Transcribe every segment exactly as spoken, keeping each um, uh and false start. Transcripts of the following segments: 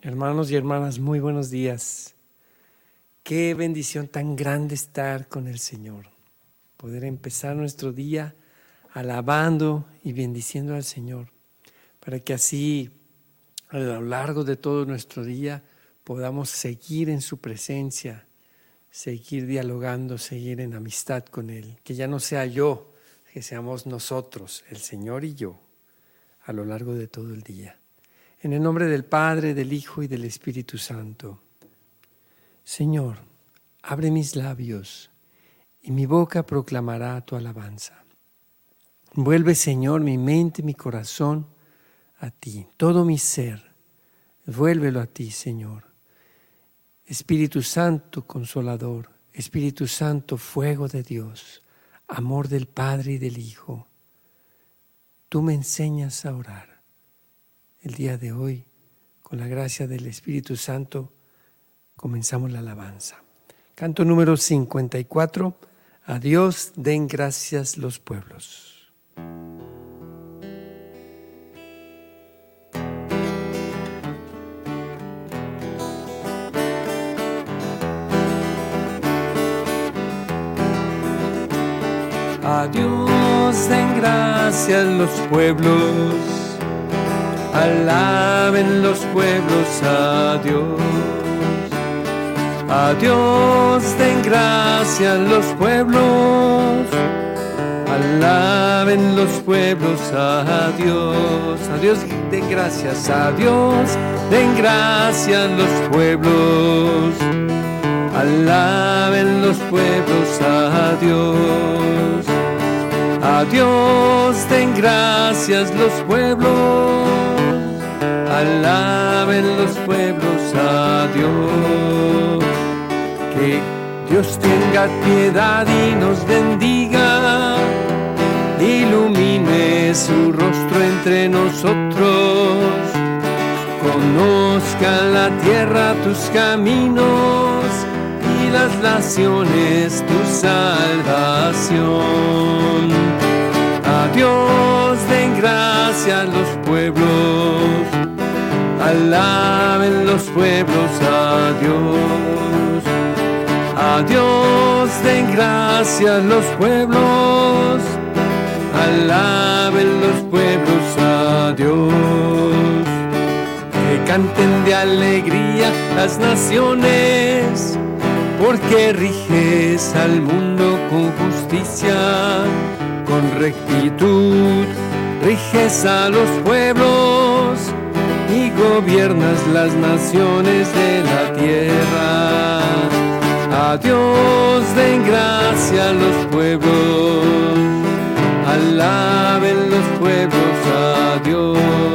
Hermanos y hermanas, muy buenos días. Qué bendición tan grande estar con el Señor. Poder empezar nuestro día alabando y bendiciendo al Señor, para que así a lo largo de todo nuestro día podamos seguir en su presencia, seguir dialogando, seguir en amistad con Él. Que ya no sea yo, que seamos nosotros, el Señor y yo, a lo largo de todo el día. En el nombre del Padre, del Hijo y del Espíritu Santo. Señor, abre mis labios y mi boca proclamará tu alabanza. Vuelve, Señor, mi mente y mi corazón a ti, todo mi ser, vuélvelo a ti, Señor. Espíritu Santo, Consolador, Espíritu Santo, fuego de Dios, amor del Padre y del Hijo, tú me enseñas a orar. El día de hoy, con la gracia del Espíritu Santo, comenzamos la alabanza. Canto número cincuenta y cuatro, a Dios den gracias los pueblos. A Dios den gracias los pueblos. Alaben los pueblos a Dios. A Dios den gracias los pueblos. Alaben los pueblos a Dios. A Dios den gracias, a Dios den gracias los pueblos. Alaben los pueblos a Dios. A Dios den gracias los pueblos. Alaben los pueblos a Dios. Que Dios tenga piedad y nos bendiga, ilumine su rostro entre nosotros, conozca la tierra tus caminos y las naciones tu salvación. A Dios den gracias los pueblos. Alaben los pueblos a Dios. A Dios den gracias los pueblos. Alaben los pueblos a Dios. Que canten de alegría las naciones, porque riges al mundo con justicia, con rectitud riges a los pueblos y gobiernas las naciones de la tierra. A Dios den gracias los pueblos. Alaben los pueblos a Dios.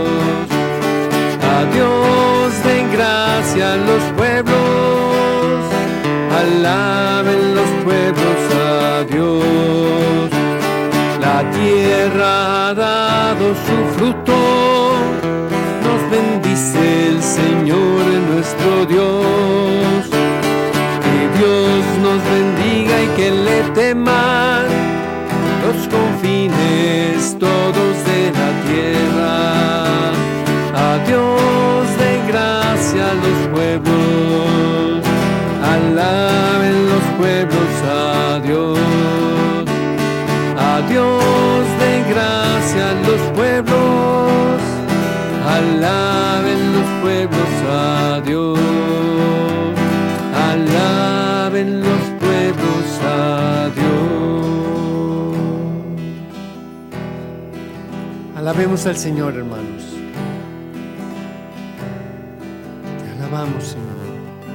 A Dios den gracias los pueblos. Alaben los pueblos a Dios. La tierra ha dado su fruto. Bendice el Señor nuestro Dios. Que Dios nos bendiga y que le teman los confines todos de la tierra. A Dios den gracias los pueblos. Alaben los pueblos a Dios. A Dios den gracias los pueblos. Alaben los pueblos a Dios. Alaben los pueblos a Dios. Alabemos al Señor, hermanos. Te alabamos, Señor.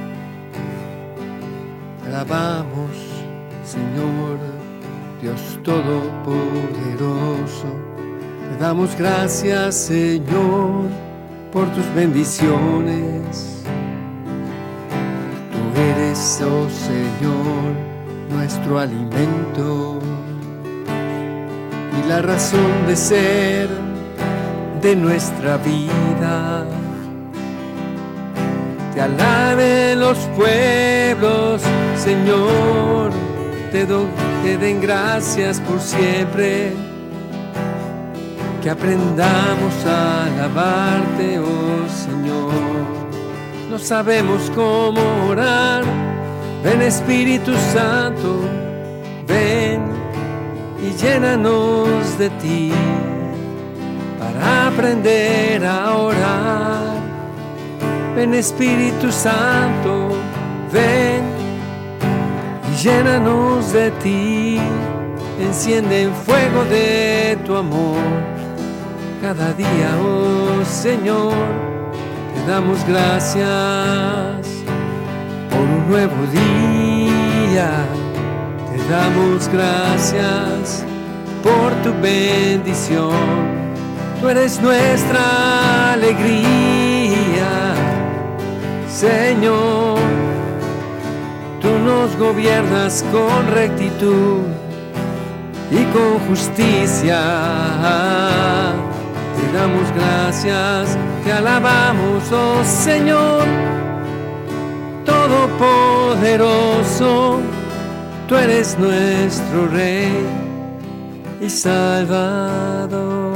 Te alabamos, Señor, Dios Todopoderoso. Te damos gracias, Señor, por tus bendiciones. Tú eres, oh Señor, nuestro alimento y la razón de ser de nuestra vida. Te alaben los pueblos, Señor, te, do, te den gracias por siempre. Que aprendamos a alabarte, oh Señor. no sabemos cómo orar. Ven Espíritu Santo, ven y llénanos de ti para aprender a orar. Ven Espíritu Santo, ven y llénanos de ti. Enciende el fuego de tu amor cada día, oh Señor. Te damos gracias por un nuevo día. Te damos gracias por tu bendición. Tú eres nuestra alegría, Señor. Tú nos gobiernas con rectitud y con justicia. Te damos gracias, te alabamos, oh Señor, todopoderoso. Tú eres nuestro Rey y Salvador.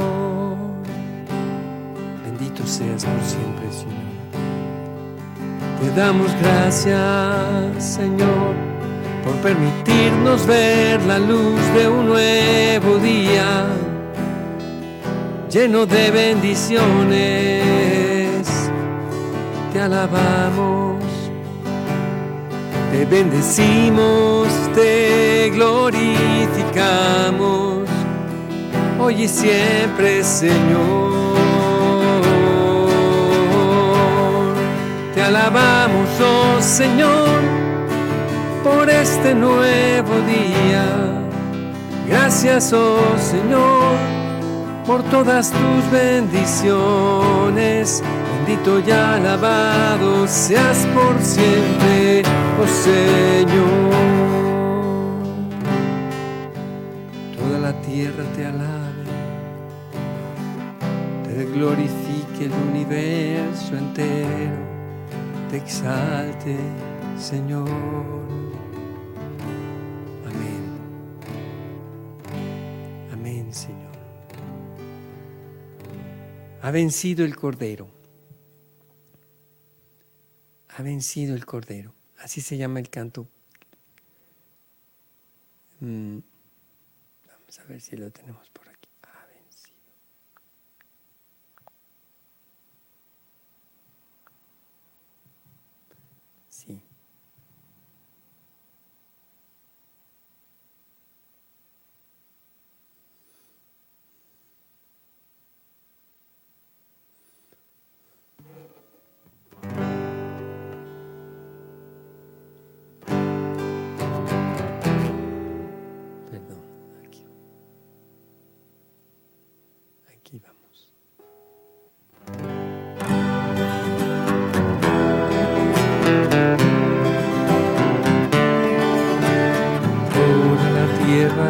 Bendito seas por siempre, Señor. Te damos gracias, Señor, por permitirnos ver la luz de un nuevo día, lleno de bendiciones. Te alabamos, te bendecimos, te glorificamos, hoy y siempre, Señor. Te alabamos, oh Señor, por este nuevo día. Gracias, oh Señor, por todas tus bendiciones. Bendito y alabado seas por siempre, oh Señor. Toda la tierra te alabe, te glorifique el universo entero, te exalte, Señor. Amén. Amén, Señor. Ha vencido el Cordero. Ha vencido el Cordero. Así se llama el canto. Mm. Vamos a ver si lo tenemos por aquí. Ha vencido. Sí. Aquí vamos. Toda la tierra,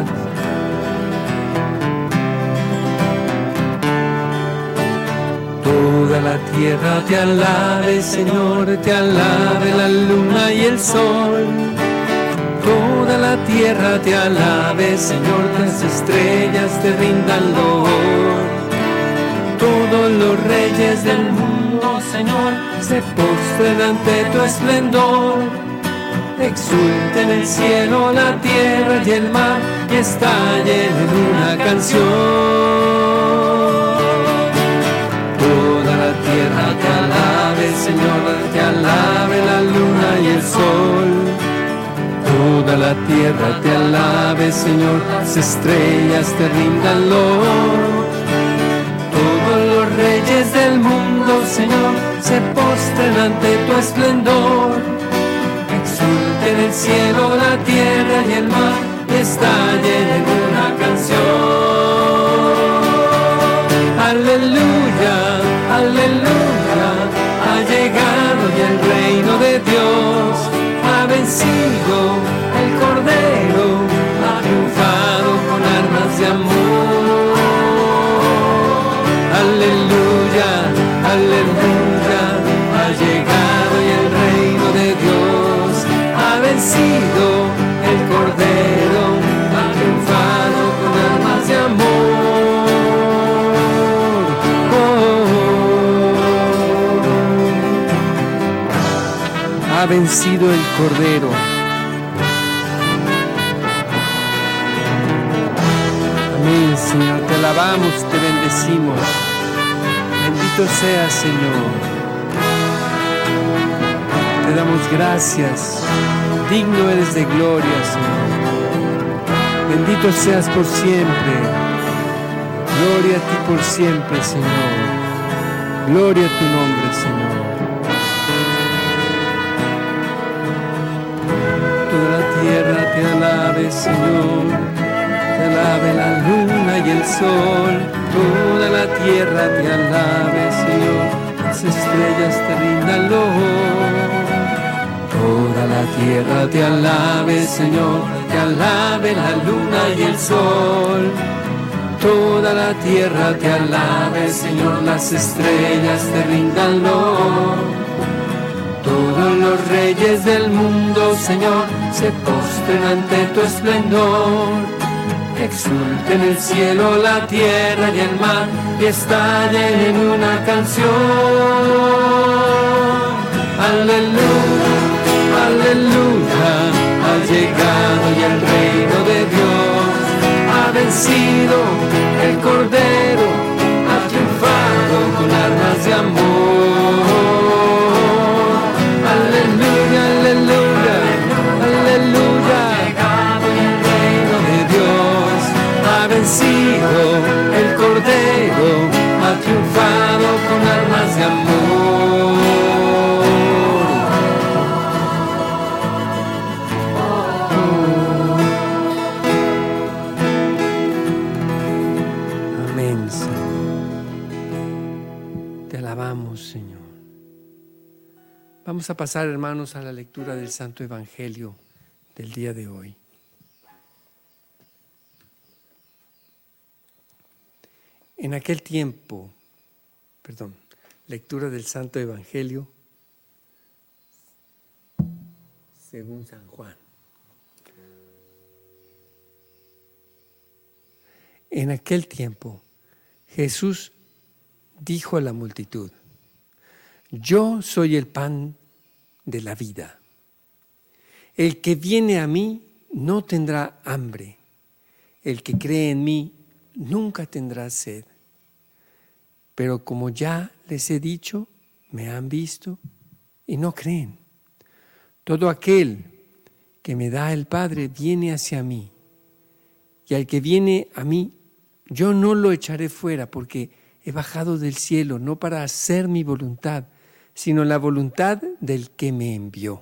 toda la tierra te alabe, Señor, te alabe la luna y el sol. Toda la tierra te alabe, Señor, las estrellas te rindan loor. Todos los reyes del mundo, Señor, se postren ante tu esplendor. Exulten el cielo, la tierra y el mar, y estallen en una canción. Toda la tierra te alabe, Señor, te alabe la luna y el sol. Toda la tierra te alabe, Señor, las estrellas te rindan loor. Todos los reyes del mundo, Señor, se postren ante tu esplendor. Exulten el cielo, la tierra y el mar, y estallen en una canción. Aleluya, aleluya, ha llegado ya el reino de Dios. Ha vencido el Cordero, ha triunfado con armas de amor. Aleluya, aleluya, ha llegado ya el reino de Dios. Ha vencido el Cordero, ha triunfado con armas de amor. Oh, oh, oh. ha vencido el Cordero. Amén, Señor, te alabamos, te bendecimos. Bendito seas, Señor. Te damos gracias. Digno eres de gloria, Señor. Bendito seas por siempre. Gloria a ti por siempre, Señor. Gloria a tu nombre, Señor. Toda la tierra te alabe, Señor. Te alabe la luna y el sol. Toda la tierra te alabe, Señor. Las estrellas te rindan loor. Toda la tierra te alabe, Señor, te alabe la luna y el sol. Toda la tierra te alabe, Señor, las estrellas te rindan loor. Todos los reyes del mundo, Señor, se postren ante tu esplendor. Exulten el cielo, la tierra y el mar, y estallen en una canción. Aleluya. Aleluya, ha llegado y el reino de Dios ha vencido, el Cordero ha triunfado con armas de amor. Aleluya, aleluya, aleluya, ha llegado y el reino de Dios ha vencido, el Cordero ha triunfado con armas de amor. Señor. Vamos a pasar, hermanos, a la lectura del Santo Evangelio del día de hoy. En aquel tiempo, perdón, lectura del Santo Evangelio según San Juan. En aquel tiempo, Jesús dijo a la multitud: yo soy el pan de la vida. El que viene a mí no tendrá hambre. El que cree en mí nunca tendrá sed. Pero como ya les he dicho, me han visto y no creen. Todo aquel que me da el Padre viene hacia mí. Y al que viene a mí, yo no lo echaré fuera, porque he bajado del cielo no para hacer mi voluntad, sino la voluntad del que me envió.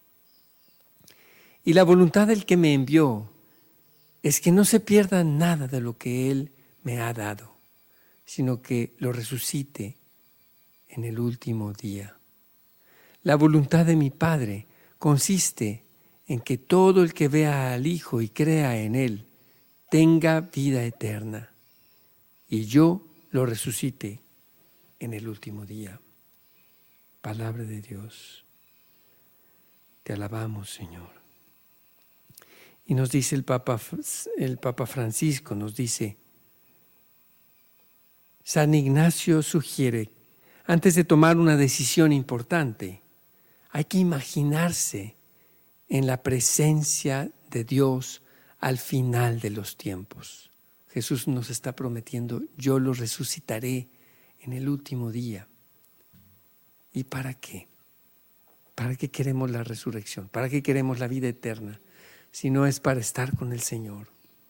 Y la voluntad del que me envió es que no se pierda nada de lo que Él me ha dado, sino que lo resucite en el último día. La voluntad de mi Padre consiste en que todo el que vea al Hijo y crea en Él tenga vida eterna, y yo lo resucite en el último día. Palabra de Dios. Te alabamos, Señor. Y nos dice el Papa, el Papa Francisco, nos dice: San Ignacio sugiere, antes de tomar una decisión importante, hay que imaginarse en la presencia de Dios al final de los tiempos. Jesús nos está prometiendo: yo lo resucitaré en el último día. ¿Y para qué? ¿Para qué queremos la resurrección? ¿Para qué queremos la vida eterna? Si no es para estar con el Señor.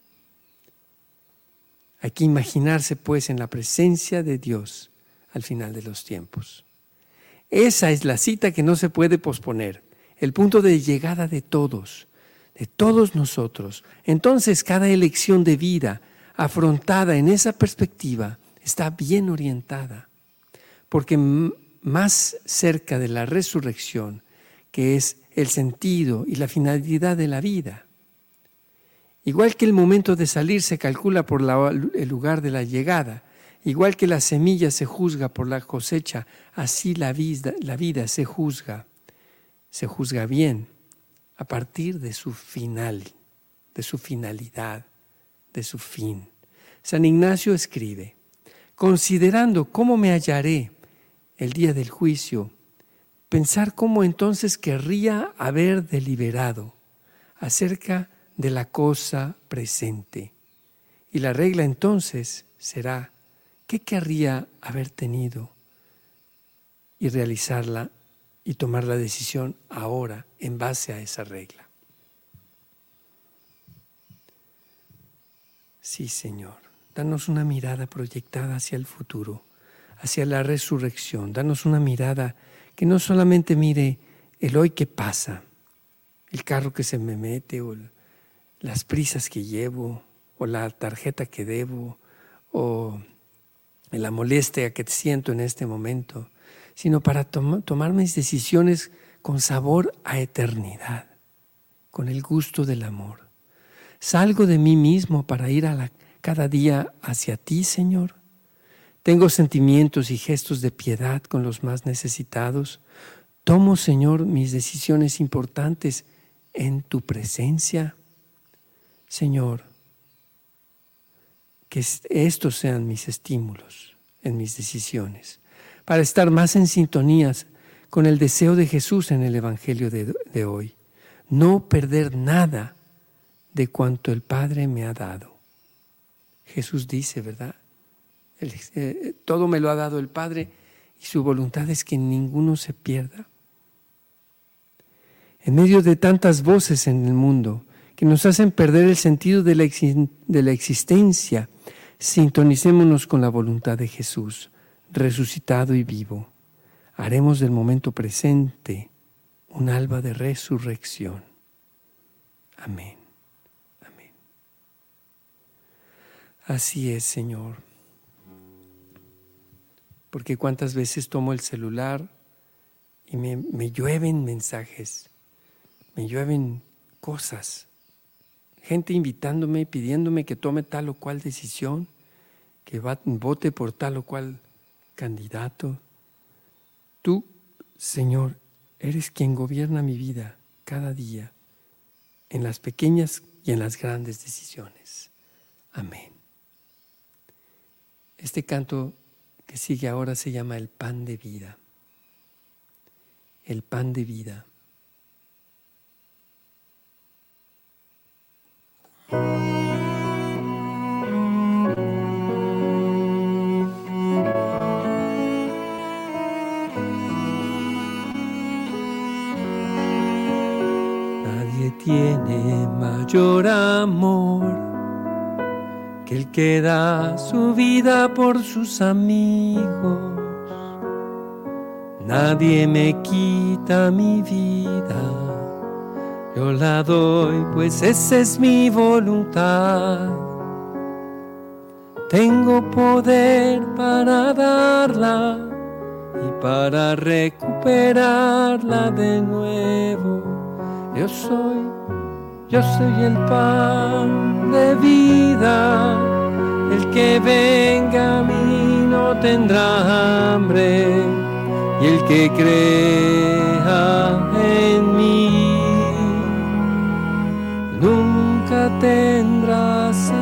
Hay que imaginarse pues en la presencia de Dios al final de los tiempos. Esa es la cita que no se puede posponer, el punto de llegada de todos, de todos nosotros. Entonces cada elección de vida afrontada en esa perspectiva está bien orientada, porque más cerca de la resurrección, que es el sentido y la finalidad de la vida. Igual que el momento de salir se calcula por la, el lugar de la llegada, igual que la semilla se juzga por la cosecha, así la vida, la vida se juzga, se juzga bien a partir de su final, de su finalidad, de su fin. San Ignacio escribe: considerando cómo me hallaré el día del juicio, pensar cómo entonces querría haber deliberado acerca de la cosa presente. Y la regla entonces será, ¿qué querría haber tenido? Y realizarla y tomar la decisión ahora en base a esa regla. Sí, Señor, danos una mirada proyectada hacia el futuro, hacia la resurrección. Danos una mirada que no solamente mire el hoy que pasa, el carro que se me mete, o las prisas que llevo, o la tarjeta que debo, o la molestia que siento en este momento, sino para tom- tomar mis decisiones con sabor a eternidad, con el gusto del amor. Salgo de mí mismo para ir a la, cada día hacia ti, Señor. Tengo sentimientos y gestos de piedad con los más necesitados. Tomo, Señor, mis decisiones importantes en tu presencia. Señor, que estos sean mis estímulos en mis decisiones, para estar más en sintonías con el deseo de Jesús en el Evangelio de, de hoy. No perder nada de cuanto el Padre me ha dado. Jesús dice, ¿verdad? El, eh, todo me lo ha dado el Padre y su voluntad es que ninguno se pierda. En medio de tantas voces en el mundo que nos hacen perder el sentido de la, de la existencia, sintonicémonos con la voluntad de Jesús, resucitado y vivo. Haremos del momento presente un alba de resurrección. Amén. Amén. Así es, Señor. Porque cuántas veces tomo el celular y me, me llueven mensajes, me llueven cosas, gente invitándome, pidiéndome que tome tal o cual decisión, que vote por tal o cual candidato. Tú, Señor, eres quien gobierna mi vida cada día, en las pequeñas y en las grandes decisiones. Amén. Este canto que sigue ahora se llama el pan de vida. El pan de vida. Nadie tiene mayor amor que el que da su vida por sus amigos. Nadie me quita mi vida, yo la doy, pues esa es mi voluntad. Tengo poder para darla y para recuperarla de nuevo. Yo soy, yo soy el pan de vida. El que venga a mí no tendrá hambre, y el que crea en mí nunca tendrá sed.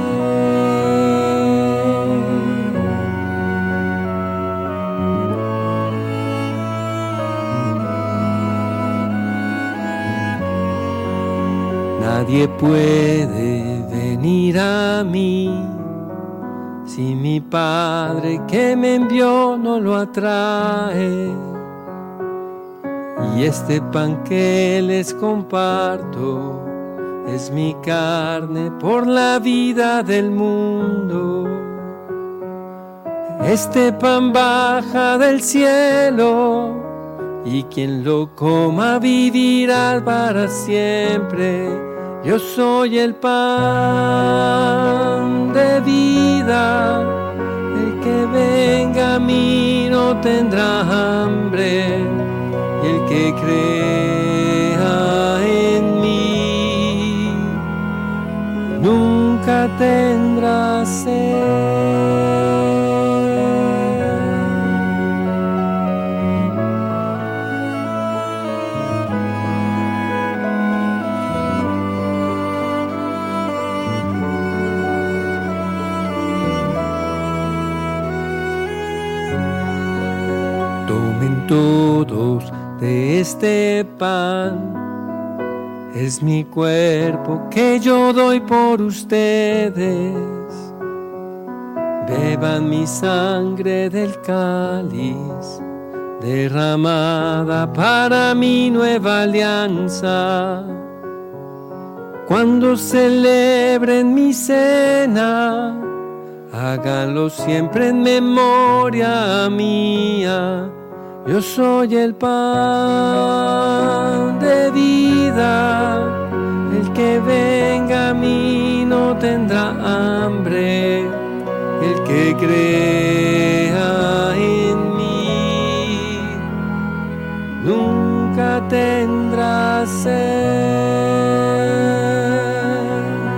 Nadie puede venir a mí si mi Padre que me envió no lo atrae. Y este pan que les comparto es mi carne por la vida del mundo. Este pan baja del cielo, y quien lo coma vivirá para siempre. Yo soy el pan de vida, el que venga a mí no tendrá hambre, y el que crea en mí nunca tendrá sed. Tomen todos de este pan. Es mi cuerpo que yo doy por ustedes. Beban mi sangre del cáliz, derramada para mi nueva alianza. Cuando celebren mi cena, háganlo siempre en memoria mía. Yo soy el pan de vida, el que venga a mí no tendrá hambre, el que crea en mí nunca tendrá sed.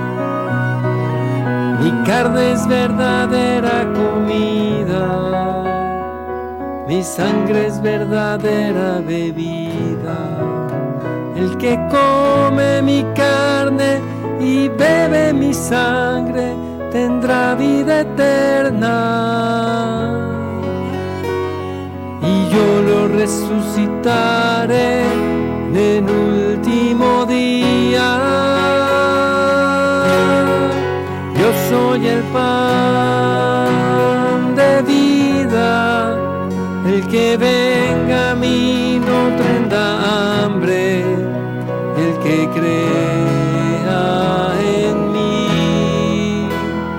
Mi carne es verdadera comida, mi sangre es verdadera bebida. El que come mi carne y bebe mi sangre tendrá vida eterna. Y yo lo resucitaré en el último día. Yo soy el pan de vida. El que venga a mí no tendrá hambre, el que crea en mí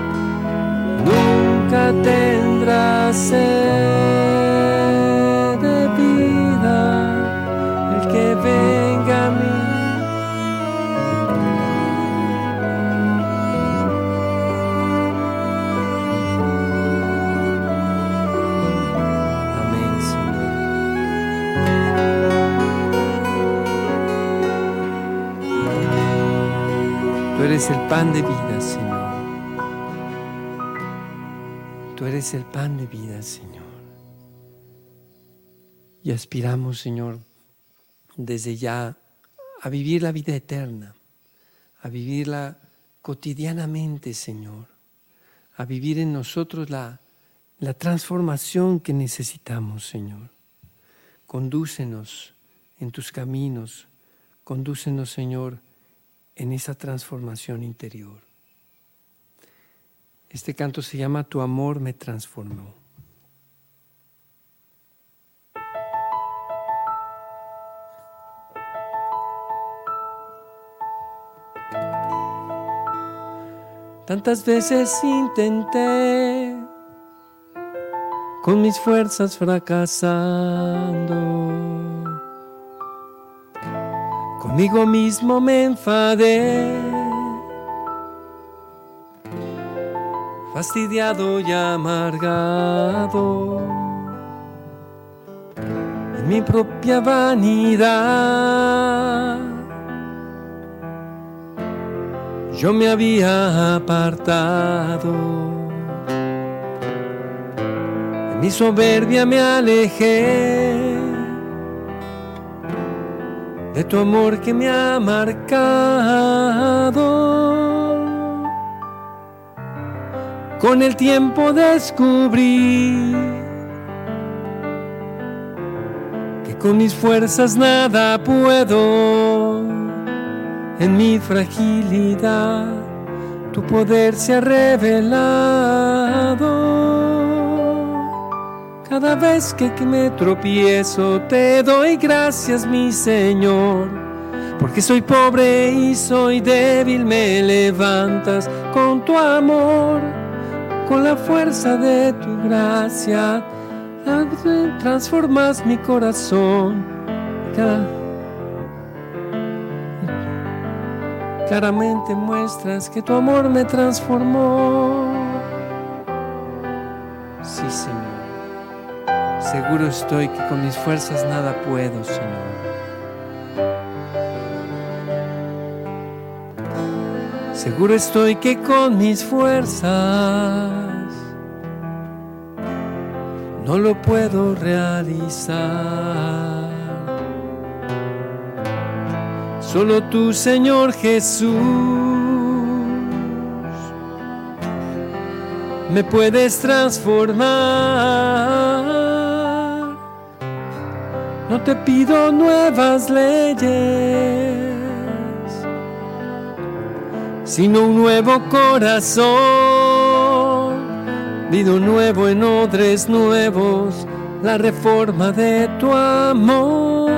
nunca tendrá sed de vida, el que venga a mí. Tú eres el pan de vida, Señor. Tú eres el pan de vida, Señor. Y aspiramos, Señor, desde ya a vivir la vida eterna, a vivirla cotidianamente, Señor, a vivir en nosotros la, la transformación que necesitamos, Señor. Condúcenos en tus caminos, condúcenos, Señor, en esa transformación interior. Este canto se llama Tu amor me transformó. Tantas veces intenté, con mis fuerzas fracasando, conmigo mismo me enfadé, fastidiado y amargado, en mi propia vanidad. Yo me había apartado, en mi soberbia me alejé de tu amor que me ha marcado. Con el tiempo descubrí que con mis fuerzas nada puedo. En mi fragilidad tu poder se ha revelado. Cada vez que me tropiezo te doy gracias, mi Señor, porque soy pobre y soy débil, me levantas con tu amor, con la fuerza de tu gracia, transformas mi corazón. Cada Claramente muestras que tu amor me transformó. Sí, Señor. Seguro estoy que con mis fuerzas nada puedo, Señor. Seguro estoy que con mis fuerzas no lo puedo realizar. Solo tú, Señor Jesús, me puedes transformar. No te pido nuevas leyes, sino un nuevo corazón, nido nuevo en odres nuevos, la reforma de tu amor.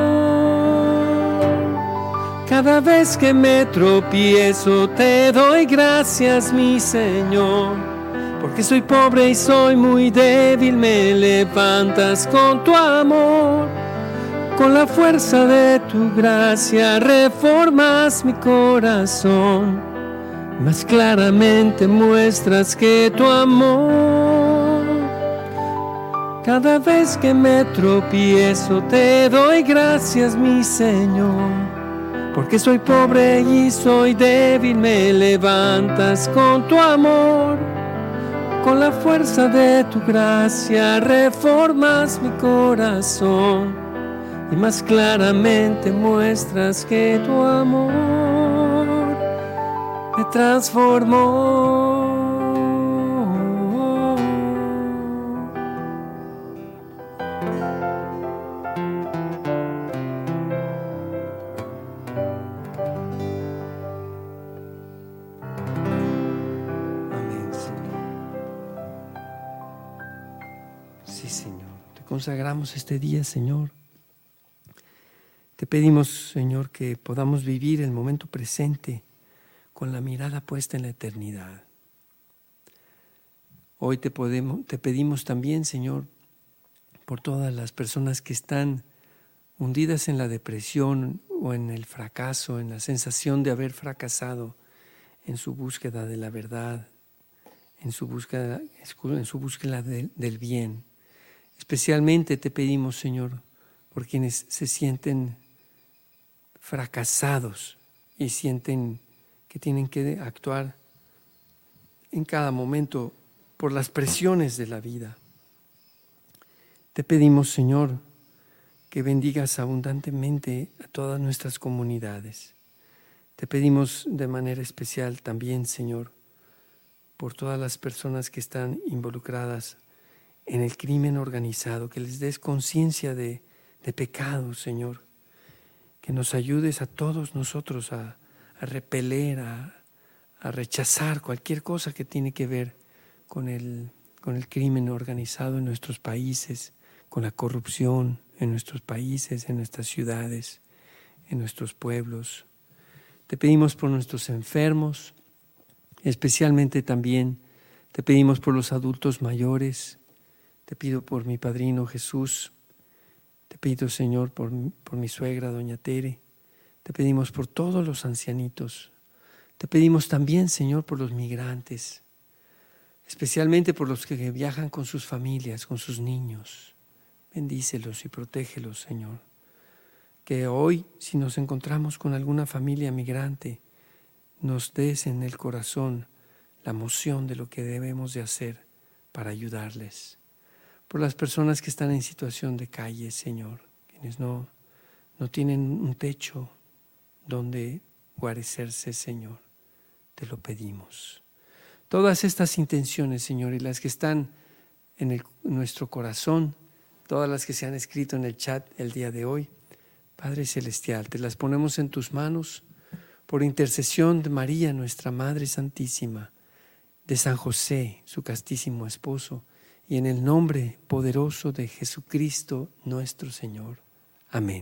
Cada vez que me tropiezo te doy gracias, mi Señor, porque soy pobre y soy muy débil, me levantas con tu amor. Con la fuerza de tu gracia reformas mi corazón, más claramente muestras que tu amor. Cada vez que me tropiezo te doy gracias, mi Señor, porque soy pobre y soy débil, me levantas con tu amor. Con la fuerza de tu gracia reformas mi corazón, y más claramente muestras que tu amor me transformó. Amén, Señor. Sí, Señor. Te consagramos este día, Señor. Te pedimos, Señor, que podamos vivir el momento presente con la mirada puesta en la eternidad. Hoy te, podemos, te pedimos también, Señor, por todas las personas que están hundidas en la depresión o en el fracaso, en la sensación de haber fracasado en su búsqueda de la verdad, en su búsqueda, en su búsqueda de, del bien. Especialmente te pedimos, Señor, por quienes se sienten fracasados y sienten que tienen que actuar en cada momento por las presiones de la vida. Te pedimos, Señor, que bendigas abundantemente a todas nuestras comunidades. Te pedimos de manera especial también, Señor, por todas las personas que están involucradas en el crimen organizado, que les des conciencia de, de pecado, Señor. Que nos ayudes a todos nosotros a, a repeler, a, a rechazar cualquier cosa que tiene que ver con el, con el crimen organizado en nuestros países, con la corrupción en nuestros países, en nuestras ciudades, en nuestros pueblos. Te pedimos por nuestros enfermos, especialmente también te pedimos por los adultos mayores. Te pido por mi padrino Jesús. Te pido, Señor, por, por mi suegra, doña Tere. Te pedimos por todos los ancianitos. Te pedimos también, Señor, por los migrantes, especialmente por los que viajan con sus familias, con sus niños. Bendícelos y protégelos, Señor. Que hoy, si nos encontramos con alguna familia migrante, nos des en el corazón la emoción de lo que debemos de hacer para ayudarles. Por las personas que están en situación de calle, Señor, quienes no, no tienen un techo donde guarecerse, Señor, te lo pedimos. Todas estas intenciones, Señor, y las que están en, el, en nuestro corazón, todas las que se han escrito en el chat el día de hoy, Padre Celestial, te las ponemos en tus manos por intercesión de María, nuestra Madre Santísima, de San José, su castísimo esposo, y en el nombre poderoso de Jesucristo nuestro Señor. Amén.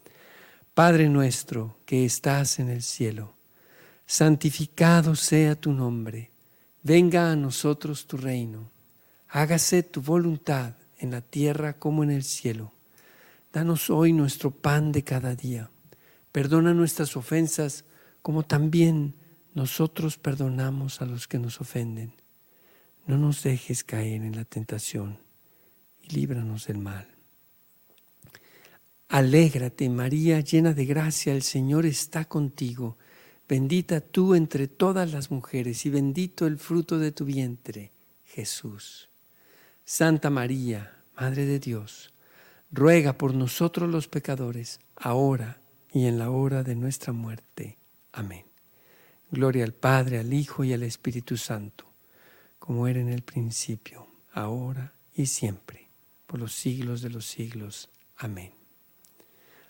Padre nuestro que estás en el cielo, santificado sea tu nombre. Venga a nosotros tu reino. Hágase tu voluntad en la tierra como en el cielo. Danos hoy nuestro pan de cada día. Perdona nuestras ofensas como también nosotros perdonamos a los que nos ofenden. No nos dejes caer en la tentación y líbranos del mal. Alégrate, María, llena de gracia, el Señor está contigo. Bendita tú entre todas las mujeres y bendito el fruto de tu vientre, Jesús. Santa María, Madre de Dios, ruega por nosotros los pecadores, ahora y en la hora de nuestra muerte. Amén. Gloria al Padre, al Hijo y al Espíritu Santo, como era en el principio, ahora y siempre, por los siglos de los siglos. Amén.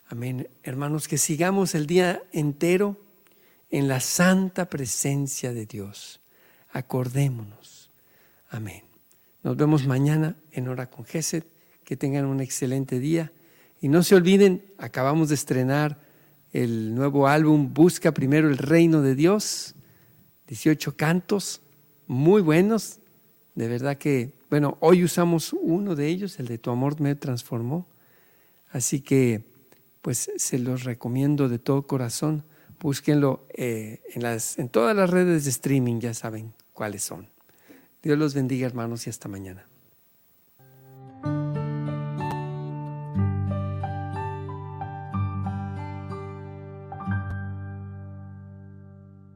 Amén. Hermanos, que sigamos el día entero en la santa presencia de Dios. Acordémonos. Amén. Nos vemos mañana en Hora con Gesed. Que tengan un excelente día. Y no se olviden, acabamos de estrenar el nuevo álbum Busca Primero el Reino de Dios. dieciocho cantos muy buenos. De verdad que, bueno, hoy usamos uno de ellos, el de Tu amor me transformó. Así que, pues se los recomiendo de todo corazón. Búsquenlo eh, en, las, en todas las redes de streaming, ya saben cuáles son. Dios los bendiga, hermanos, y hasta mañana.